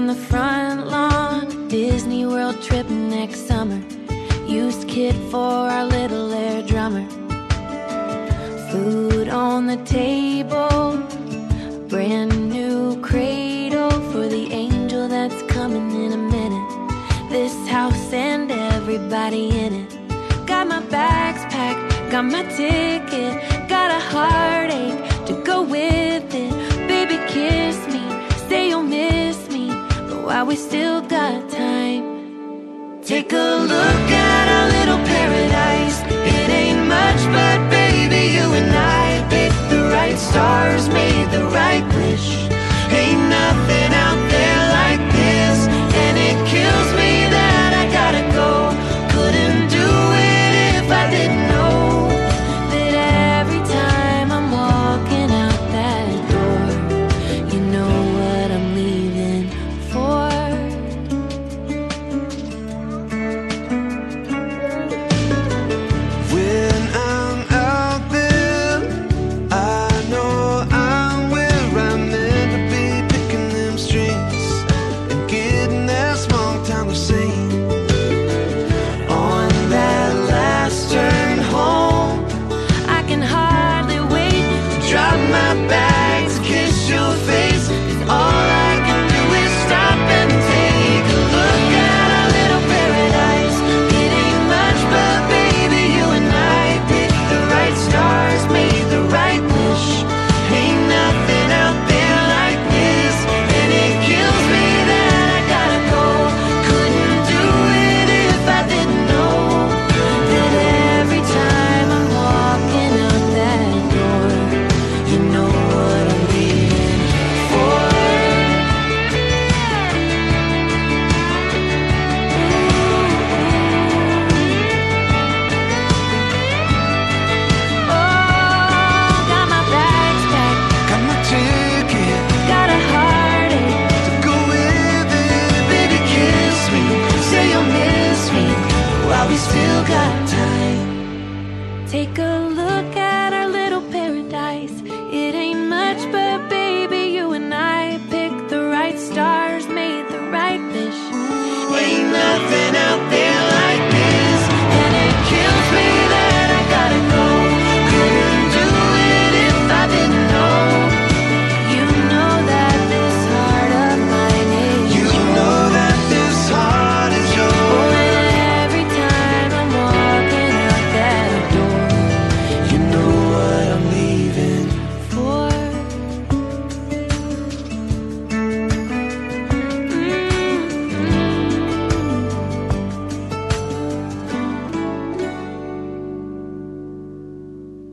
the front lawn, Disney World trip next summer, used kid for our little air drummer. Food on the table, a brand new cradle for the angel that's coming in a minute. This house and everybody in it. Got my bags packed, got my ticket, got a heartache to go with it. Baby, kiss me, say you'll miss me, but while we still got time, take a look at